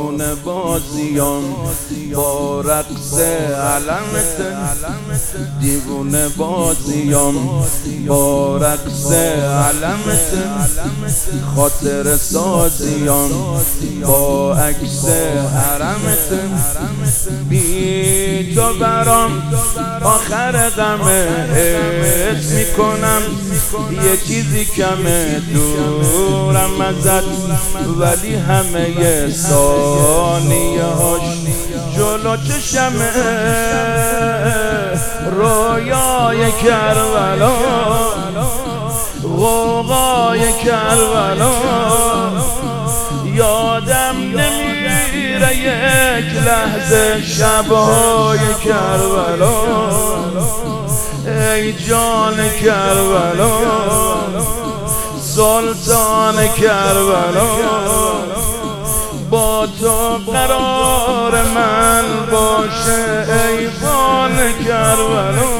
دیوونه بازیام با رقص علمت، دیوونه بازیام با رقص علمت، خاطر سازیام با عکس حرمت. بی تو برام آخر غمه، حس میکنم یه چیزی کمه، دورم ازت ولی همه ثانیه هاش جلو چشمه. رویای کربلا، غوغای کربلا، یادم نمیره یک لحظه شبهای کربلا. ای جان کربلا، سلطان کربلا، با تو قرار من باشه ای بان کربلا.